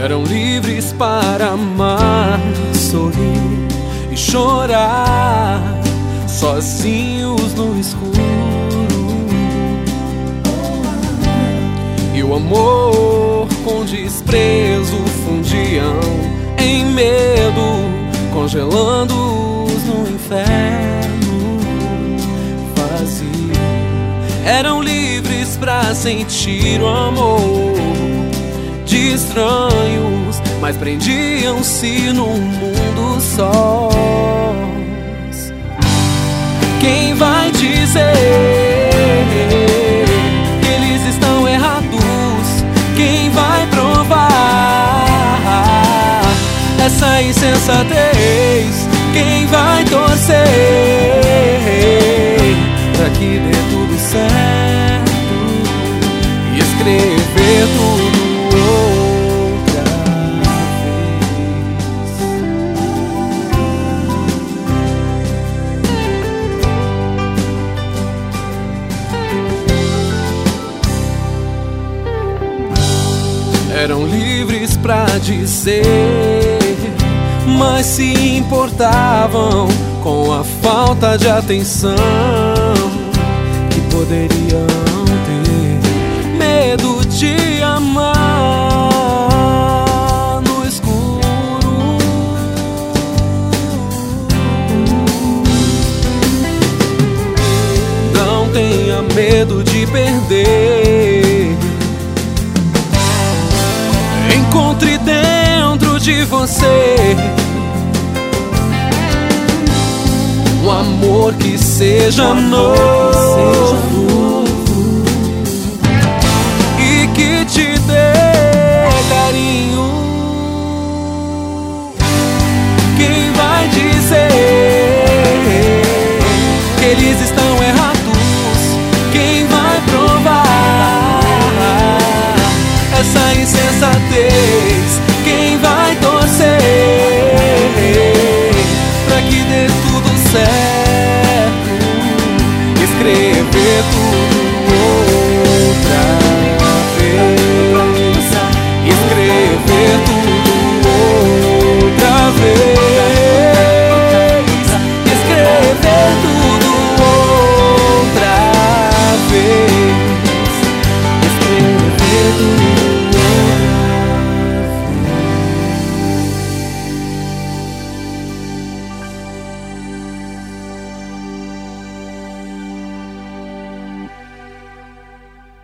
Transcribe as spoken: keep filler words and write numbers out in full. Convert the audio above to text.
Eram livres para amar, sorrir e chorar, sozinhos no escuro. E o amor com desprezo fundiam em medo, congelando-os no inferno vazio. Eram livres para sentir o amor de estranhos, mas prendiam-se num mundo sós. Quem vai dizer que eles estão errados? Quem vai provar essa insensatez? Quem vai torcer pra que dê tudo certo e escrever tudo outra vez? Eram livres pra dizer, mas se importavam com a falta de atenção que poderiam ter. Medo de amar no escuro. Não tenha medo de perder. Encontre dentro de você um amor que seja novo.